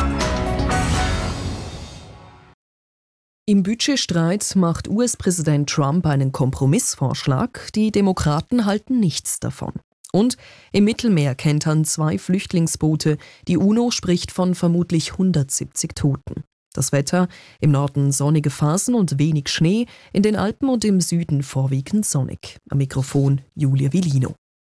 Im Budgetstreit macht US-Präsident Trump einen Kompromissvorschlag, die Demokraten halten nichts davon. Und im Mittelmeer kentern 2 Flüchtlingsboote, die UNO spricht von vermutlich 170 Toten. Das Wetter: im Norden sonnige Phasen und wenig Schnee, in den Alpen und im Süden vorwiegend sonnig. Am Mikrofon Julia Villino.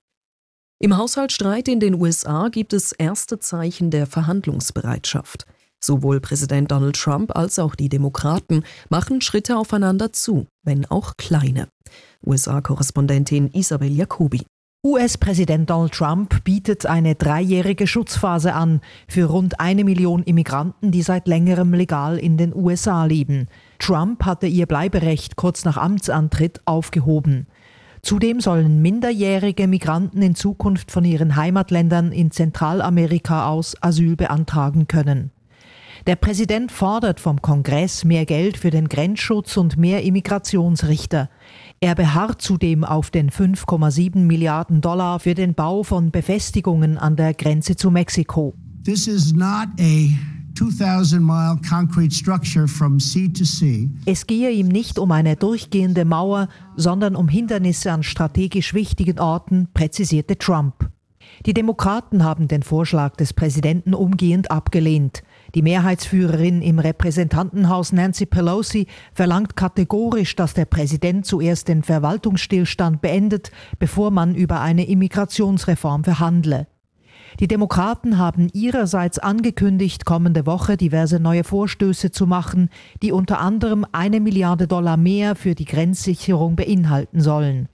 Im Haushaltsstreit in den USA gibt es erste Zeichen der Verhandlungsbereitschaft. Sowohl Präsident Donald Trump als auch die Demokraten machen Schritte aufeinander zu, wenn auch kleine. USA-Korrespondentin Isabel Jacobi. US-Präsident Donald Trump bietet eine 3-jährige Schutzphase an für rund 1 Million Immigranten, die seit längerem legal in den USA leben. Trump hatte ihr Bleiberecht kurz nach Amtsantritt aufgehoben. Zudem sollen minderjährige Migranten in Zukunft von ihren Heimatländern in Zentralamerika aus Asyl beantragen können. Der Präsident fordert vom Kongress mehr Geld für den Grenzschutz und mehr Immigrationsrichter. Er beharrt zudem auf den 5,7 Milliarden $ für den Bau von Befestigungen an der Grenze zu Mexiko. This is not a 2,000-mile concrete structure from sea to sea. Es gehe ihm nicht um eine durchgehende Mauer, sondern um Hindernisse an strategisch wichtigen Orten, präzisierte Trump. Die Demokraten haben den Vorschlag des Präsidenten umgehend abgelehnt. Die Mehrheitsführerin im Repräsentantenhaus Nancy Pelosi verlangt kategorisch, dass der Präsident zuerst den Verwaltungsstillstand beendet, bevor man über eine Immigrationsreform verhandle. Die Demokraten haben ihrerseits angekündigt, kommende Woche diverse neue Vorstöße zu machen, die unter anderem $1 Milliarde mehr für die Grenzsicherung beinhalten sollen.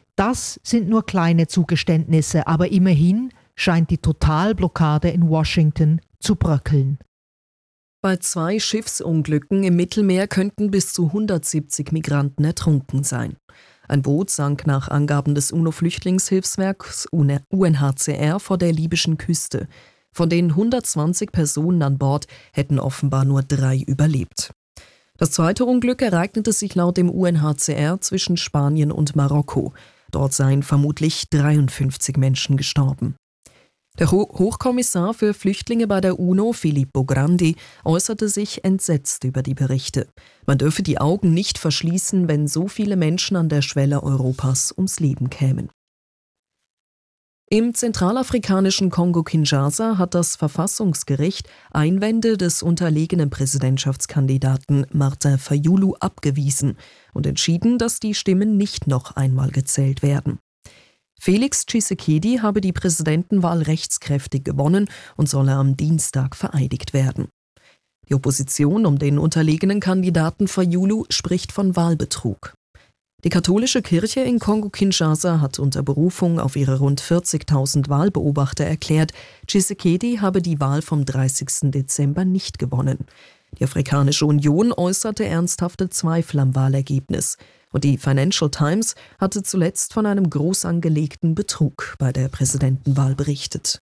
Das sind nur kleine Zugeständnisse, aber immerhin scheint die Totalblockade in Washington zu bröckeln. Bei 2 Schiffsunglücken im Mittelmeer könnten bis zu 170 Migranten ertrunken sein. Ein Boot sank nach Angaben des UNO-Flüchtlingshilfswerks UNHCR vor der libyschen Küste. Von den 120 Personen an Bord hätten offenbar nur 3 überlebt. Das zweite Unglück ereignete sich laut dem UNHCR zwischen Spanien und Marokko. Dort seien vermutlich 53 Menschen gestorben. Der Hochkommissar für Flüchtlinge bei der UNO, Filippo Grandi, äußerte sich entsetzt über die Berichte. Man dürfe die Augen nicht verschließen, wenn so viele Menschen an der Schwelle Europas ums Leben kämen. Im zentralafrikanischen Kongo-Kinshasa hat das Verfassungsgericht Einwände des unterlegenen Präsidentschaftskandidaten Martin Fayulu abgewiesen und entschieden, dass die Stimmen nicht noch einmal gezählt werden. Felix Tshisekedi habe die Präsidentenwahl rechtskräftig gewonnen und solle am Dienstag vereidigt werden. Die Opposition um den unterlegenen Kandidaten Fayulu spricht von Wahlbetrug. Die katholische Kirche in Kongo-Kinshasa hat unter Berufung auf ihre rund 40.000 Wahlbeobachter erklärt, Tshisekedi habe die Wahl vom 30. Dezember nicht gewonnen. Die Afrikanische Union äußerte ernsthafte Zweifel am Wahlergebnis. Und die Financial Times hatte zuletzt von einem groß angelegten Betrug bei der Präsidentenwahl berichtet.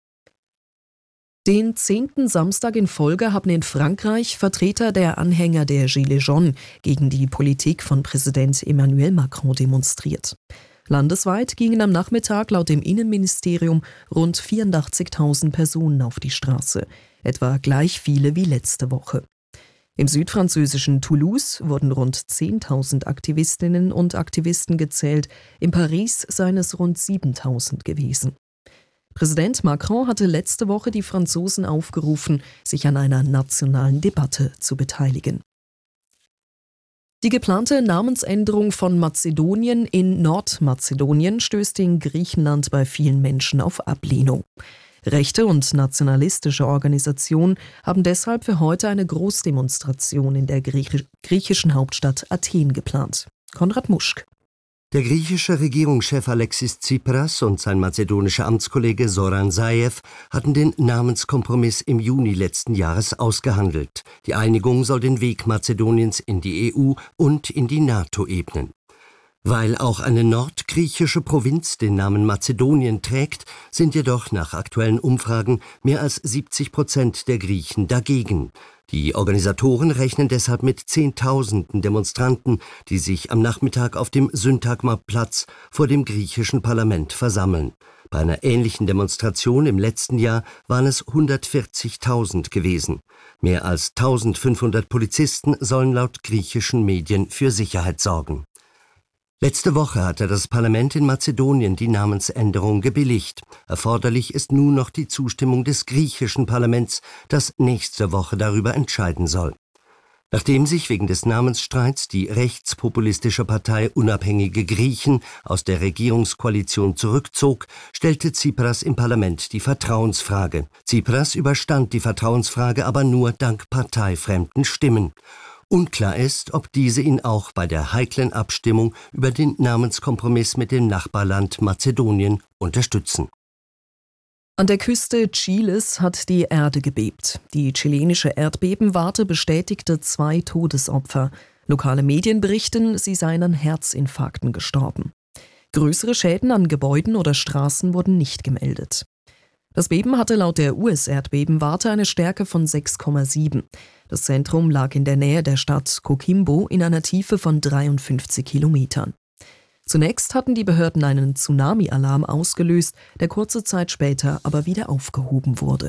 Den 10. Samstag in Folge haben in Frankreich Vertreter der Anhänger der Gilets jaunes gegen die Politik von Präsident Emmanuel Macron demonstriert. Landesweit gingen am Nachmittag laut dem Innenministerium rund 84.000 Personen auf die Straße, etwa gleich viele wie letzte Woche. Im südfranzösischen Toulouse wurden rund 10.000 Aktivistinnen und Aktivisten gezählt, in Paris seien es rund 7.000 gewesen. Präsident Macron hatte letzte Woche die Franzosen aufgerufen, sich an einer nationalen Debatte zu beteiligen. Die geplante Namensänderung von Mazedonien in Nordmazedonien stößt in Griechenland bei vielen Menschen auf Ablehnung. Rechte und nationalistische Organisationen haben deshalb für heute eine Großdemonstration in der griechischen Hauptstadt Athen geplant. Konrad Muschk. Der griechische Regierungschef Alexis Tsipras und sein mazedonischer Amtskollege Zoran Zaev hatten den Namenskompromiss im Juni letzten Jahres ausgehandelt. Die Einigung soll den Weg Mazedoniens in die EU und in die NATO ebnen. Weil auch eine nordgriechische Provinz den Namen Mazedonien trägt, sind jedoch nach aktuellen Umfragen mehr als 70% der Griechen dagegen. Die Organisatoren rechnen deshalb mit Zehntausenden Demonstranten, die sich am Nachmittag auf dem Syntagma-Platz vor dem griechischen Parlament versammeln. Bei einer ähnlichen Demonstration im letzten Jahr waren es 140.000 gewesen. Mehr als 1.500 Polizisten sollen laut griechischen Medien für Sicherheit sorgen. Letzte Woche hatte das Parlament in Mazedonien die Namensänderung gebilligt. Erforderlich ist nun noch die Zustimmung des griechischen Parlaments, das nächste Woche darüber entscheiden soll. Nachdem sich wegen des Namensstreits die rechtspopulistische Partei Unabhängige Griechen aus der Regierungskoalition zurückzog, stellte Tsipras im Parlament die Vertrauensfrage. Tsipras überstand die Vertrauensfrage aber nur dank parteifremden Stimmen. Unklar ist, ob diese ihn auch bei der heiklen Abstimmung über den Namenskompromiss mit dem Nachbarland Mazedonien unterstützen. An der Küste Chiles hat die Erde gebebt. Die chilenische Erdbebenwarte bestätigte 2 Todesopfer. Lokale Medien berichten, sie seien an Herzinfarkten gestorben. Größere Schäden an Gebäuden oder Straßen wurden nicht gemeldet. Das Beben hatte laut der US-Erdbebenwarte eine Stärke von 6,7. Das Zentrum lag in der Nähe der Stadt Coquimbo in einer Tiefe von 53 Kilometern. Zunächst hatten die Behörden einen Tsunami-Alarm ausgelöst, der kurze Zeit später aber wieder aufgehoben wurde.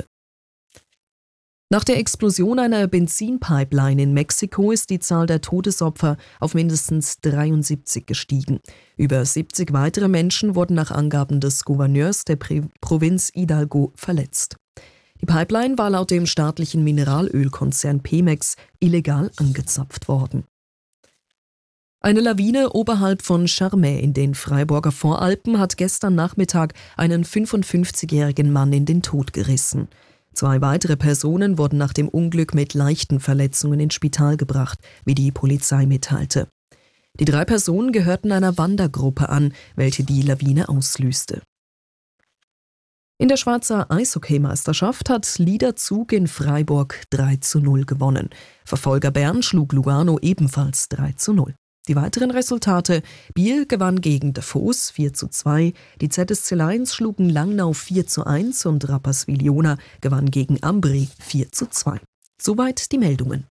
Nach der Explosion einer Benzinpipeline in Mexiko ist die Zahl der Todesopfer auf mindestens 73 gestiegen. Über 70 weitere Menschen wurden nach Angaben des Gouverneurs der Provinz Hidalgo verletzt. Die Pipeline war laut dem staatlichen Mineralölkonzern Pemex illegal angezapft worden. Eine Lawine oberhalb von Charmey in den Freiburger Voralpen hat gestern Nachmittag einen 55-jährigen Mann in den Tod gerissen. 2 weitere Personen wurden nach dem Unglück mit leichten Verletzungen ins Spital gebracht, wie die Polizei mitteilte. Die 3 Personen gehörten einer Wandergruppe an, welche die Lawine auslöste. In der Schweizer Eishockeymeisterschaft hat Liederzug in Freiburg 3:0 gewonnen. Verfolger Bern schlug Lugano ebenfalls 3:0. Die weiteren Resultate: Biel gewann gegen Davos 4:2, die ZSC Lions schlugen Langnau 4:1 und Rapperswil-Jona gewann gegen Ambri 4:2. Soweit die Meldungen.